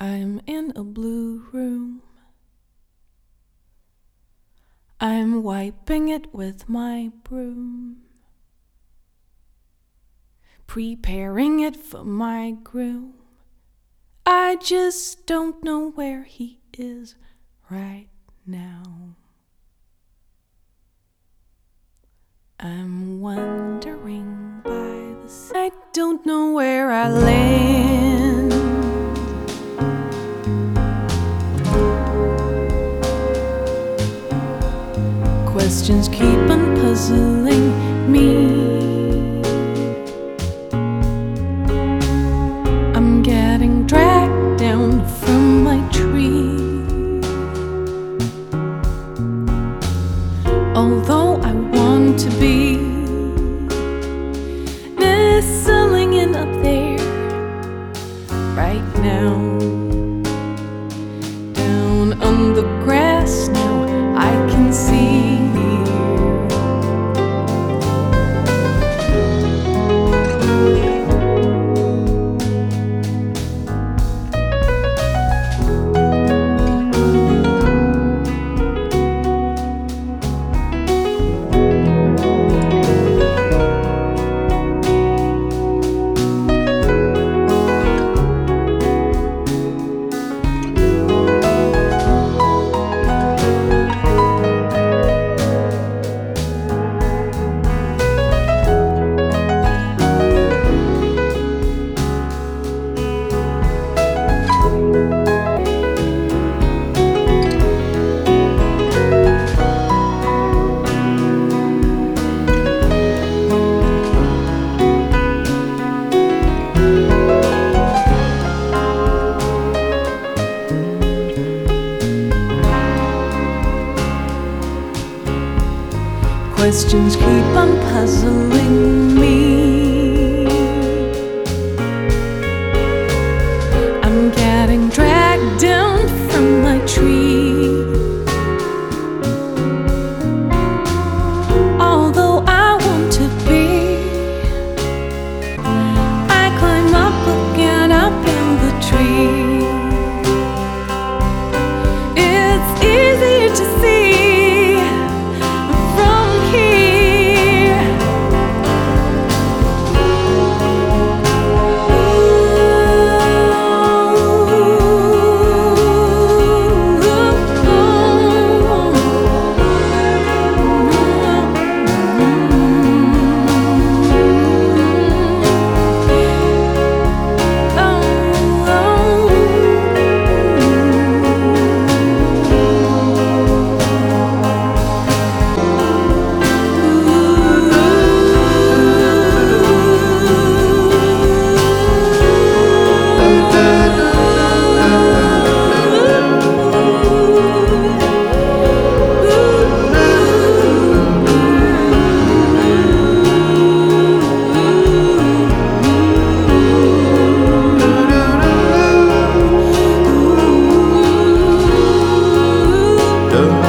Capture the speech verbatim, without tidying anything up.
I'm in a blue room. I'm wiping it with my broom, preparing it for my groom. I just don't know where he is right now. I'm wandering by the sea. I don't know where I land. Questions keep on puzzling me. I'm getting dragged down from my tree. Although I want to be nestling up there right now, down on the grass now I can see. Questions keep on puzzling me. I'm getting dragged down from my tree. Although I want to be, I climb up again up in the tree. It's easier to see the